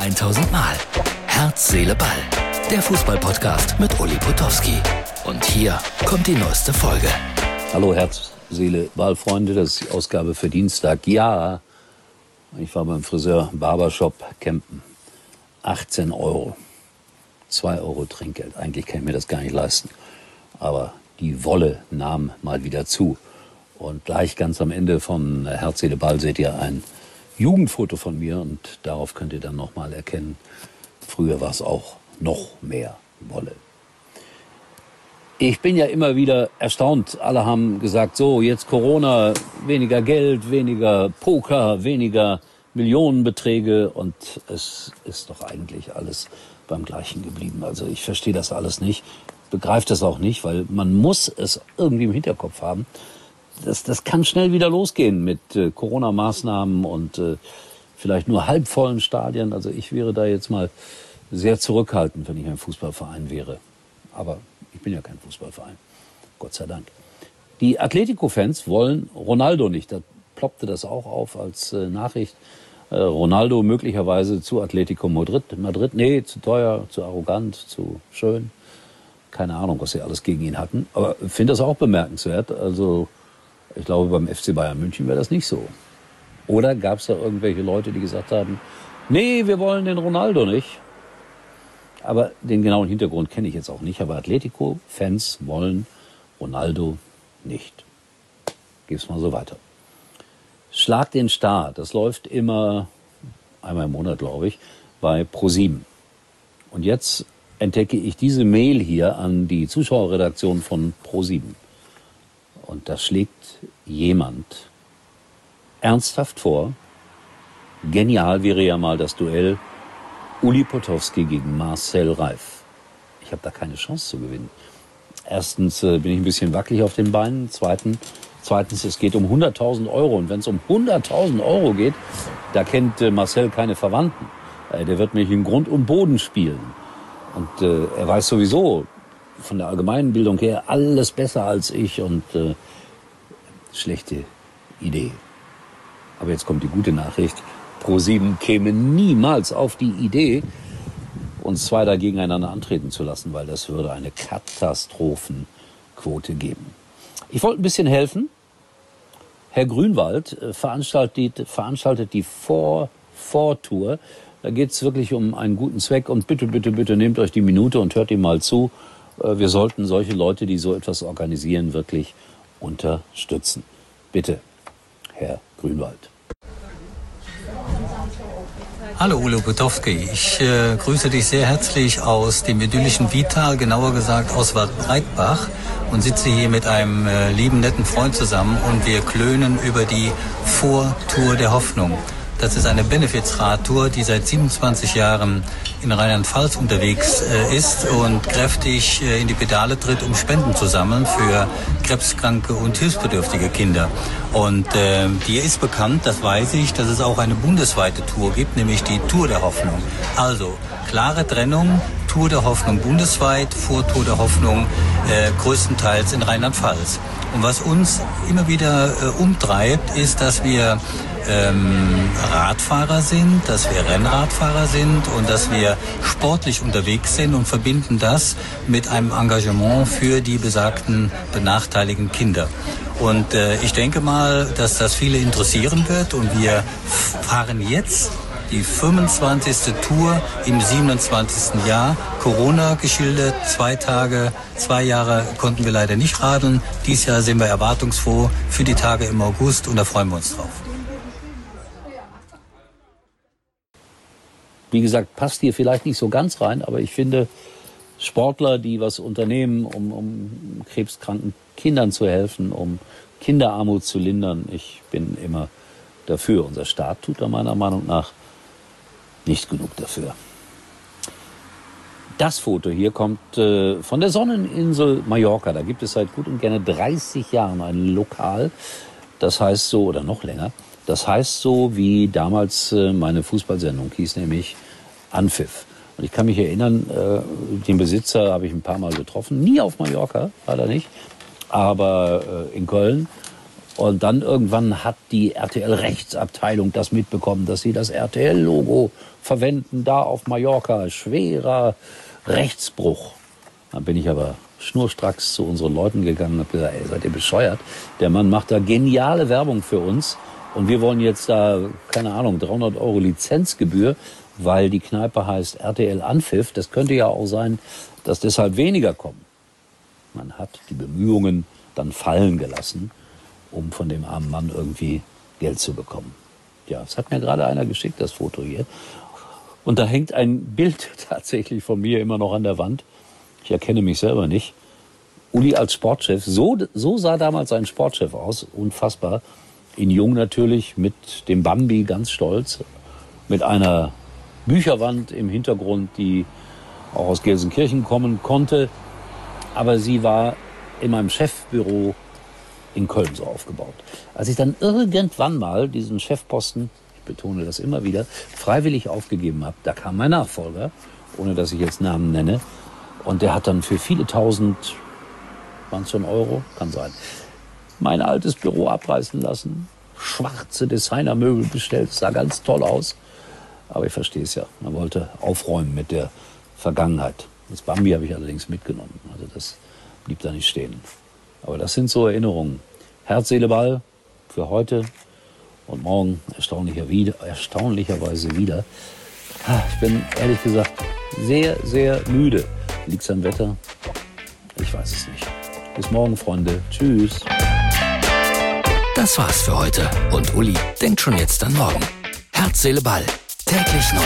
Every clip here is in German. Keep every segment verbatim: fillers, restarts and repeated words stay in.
tausend Mal. Herz, Seele, Ball. Der Fußball-Podcast mit Uli Potowski. Und hier kommt die neueste Folge. Hallo Herz, Seele, Ball, Freunde. Das ist die Ausgabe für Dienstag. Ja, ich war beim Friseur Barbershop campen. achtzehn Euro. zwei Euro Trinkgeld. Eigentlich kann ich mir das gar nicht leisten. Aber die Wolle nahm mal wieder zu. Und gleich ganz am Ende von Herz, Seele, Ball seht ihr ein Jugendfoto von mir. Und darauf könnt ihr dann nochmal erkennen, früher war es auch noch mehr Wolle. Ich bin ja immer wieder erstaunt. Alle haben gesagt, so jetzt Corona, weniger Geld, weniger Poker, weniger Millionenbeträge. Und es ist doch eigentlich alles beim Gleichen geblieben. Also ich verstehe das alles nicht, begreife das auch nicht, weil man muss es irgendwie im Hinterkopf haben. Das, das kann schnell wieder losgehen mit äh, Corona-Maßnahmen und äh, vielleicht nur halbvollen Stadien. Also ich wäre da jetzt mal sehr zurückhaltend, wenn ich ein Fußballverein wäre. Aber ich bin ja kein Fußballverein, Gott sei Dank. Die Atletico-Fans wollen Ronaldo nicht. Da ploppte das auch auf als äh, Nachricht. Äh, Ronaldo möglicherweise zu Atletico Madrid. Madrid, nee, zu teuer, zu arrogant, zu schön. Keine Ahnung, was sie alles gegen ihn hatten. Aber ich finde das auch bemerkenswert. Also ich glaube, beim F C Bayern München wäre das nicht so. Oder gab es da irgendwelche Leute, die gesagt haben, nee, wir wollen den Ronaldo nicht. Aber den genauen Hintergrund kenne ich jetzt auch nicht. Aber Atletico-Fans wollen Ronaldo nicht. Gib's mal so weiter. Schlag den Star. Das läuft immer einmal im Monat, glaube ich, bei ProSieben. Und jetzt entdecke ich diese Mail hier an die Zuschauerredaktion von ProSieben. Und da schlägt jemand ernsthaft vor, genial wäre ja mal das Duell Uli Potowski gegen Marcel Reif. Ich habe da keine Chance zu gewinnen. Erstens äh, bin ich ein bisschen wackelig auf den Beinen. Zweitens, zweitens es geht um hunderttausend Euro. Und wenn es um hunderttausend Euro geht, da kennt äh, Marcel keine Verwandten. Äh, der wird mich in Grund und Boden spielen. Und äh, er weiß sowieso von der allgemeinen Bildung her alles besser als ich. Und äh, schlechte Idee. Aber jetzt kommt die gute Nachricht. ProSieben käme niemals auf die Idee, uns zwei da gegeneinander antreten zu lassen, weil das würde eine Katastrophenquote geben. Ich wollte ein bisschen helfen. Herr Grünwald veranstaltet, veranstaltet die Vor-Vor-Tour. Da geht es wirklich um einen guten Zweck. Und bitte, bitte, bitte nehmt euch die Minute und hört ihm mal zu. Wir sollten solche Leute, die so etwas organisieren, wirklich unterstützen. Bitte, Herr Grünwald. Hallo Uli Potowski, ich äh, grüße dich sehr herzlich aus dem idyllischen Vital, genauer gesagt aus Waldbreitbach und sitze hier mit einem äh, lieben, netten Freund zusammen und wir klönen über die Vortour der Hoffnung. Das ist eine Benefizradtour, die seit siebenundzwanzig Jahren in Rheinland-Pfalz unterwegs äh, ist und kräftig äh, in die Pedale tritt, um Spenden zu sammeln für krebskranke und hilfsbedürftige Kinder. Und äh, dir ist bekannt, das weiß ich, dass es auch eine bundesweite Tour gibt, nämlich die Tour der Hoffnung. Also klare Trennung, Tour der Hoffnung bundesweit, Vortour der Hoffnung äh, größtenteils in Rheinland-Pfalz. Und was uns immer wieder äh, umtreibt, ist, dass wir ähm, Radfahrer sind, dass wir Rennradfahrer sind und dass wir sportlich unterwegs sind und verbinden das mit einem Engagement für die besagten benachteiligten Kinder. Und äh, ich denke mal, dass das viele interessieren wird und wir fahren jetzt die fünfundzwanzigste Tour im siebenundzwanzigsten Jahr. Corona geschildert, zwei Tage, zwei Jahre konnten wir leider nicht radeln. Dieses Jahr sind wir erwartungsfroh für die Tage im August und da freuen wir uns drauf. Wie gesagt, passt hier vielleicht nicht so ganz rein, aber ich finde, Sportler, die was unternehmen, um, um krebskranken Kindern zu helfen, um Kinderarmut zu lindern, ich bin immer dafür. Unser Staat tut da meiner Meinung nach nicht genug dafür. Das Foto hier kommt äh, von der Sonneninsel Mallorca. Da gibt es seit gut und gerne dreißig Jahren ein Lokal, das heißt so, oder noch länger, das heißt so, wie damals äh, meine Fußballsendung hieß, nämlich Anpfiff. Und ich kann mich erinnern, äh, den Besitzer habe ich ein paar Mal getroffen, nie auf Mallorca, leider nicht, aber äh, in Köln. Und dann irgendwann hat die R T L-Rechtsabteilung das mitbekommen, dass sie das R T L-Logo verwenden, da auf Mallorca. Schwerer Rechtsbruch. Dann bin ich aber schnurstracks zu unseren Leuten gegangen und habe gesagt, ey, seid ihr bescheuert? Der Mann macht da geniale Werbung für uns und wir wollen jetzt da, keine Ahnung, dreihundert Euro Lizenzgebühr, weil die Kneipe heißt R T L Anpfiff. Das könnte ja auch sein, dass deshalb weniger kommen. Man hat die Bemühungen dann fallen gelassen, um von dem armen Mann irgendwie Geld zu bekommen. Ja, es hat mir gerade einer geschickt, das Foto hier. Und da hängt ein Bild tatsächlich von mir immer noch an der Wand. Ich erkenne mich selber nicht. Uli als Sportchef, so, so sah damals ein Sportchef aus, unfassbar. In jung natürlich, mit dem Bambi ganz stolz, mit einer Bücherwand im Hintergrund, die auch aus Gelsenkirchen kommen konnte. Aber sie war in meinem Chefbüro in Köln so aufgebaut. Als ich dann irgendwann mal diesen Chefposten, ich betone das immer wieder, freiwillig aufgegeben habe, da kam mein Nachfolger, ohne dass ich jetzt Namen nenne, und der hat dann für viele tausend, waren es schon Euro, kann sein, mein altes Büro abreißen lassen, schwarze Designermöbel bestellt, sah ganz toll aus, aber ich verstehe es ja, man wollte aufräumen mit der Vergangenheit. Das Bambi habe ich allerdings mitgenommen, also das blieb da nicht stehen. Aber das sind so Erinnerungen. Herz, Seele, Ball für heute und morgen erstaunlicher wieder, erstaunlicherweise wieder. Ich bin ehrlich gesagt sehr, sehr müde. Liegt's am Wetter? Ich weiß es nicht. Bis morgen, Freunde. Tschüss. Das war's für heute. Und Uli denkt schon jetzt an morgen. Herz, Seele, Ball. Täglich neu.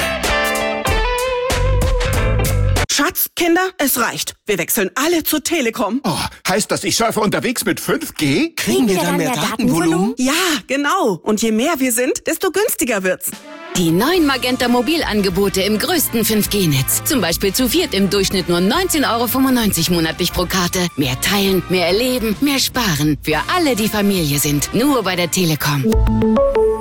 Schatz, Kinder, es reicht. Wir wechseln alle zur Telekom. Oh, heißt das, ich surfe unterwegs mit fünf G? Kriegen wir dann mehr Datenvolumen? Ja, genau. Und je mehr wir sind, desto günstiger wird's. Die neuen Magenta Mobilangebote im größten fünf G Netz. Zum Beispiel zu viert im Durchschnitt nur neunzehn Euro fünfundneunzig monatlich pro Karte. Mehr teilen, mehr erleben, mehr sparen. Für alle, die Familie sind. Nur bei der Telekom.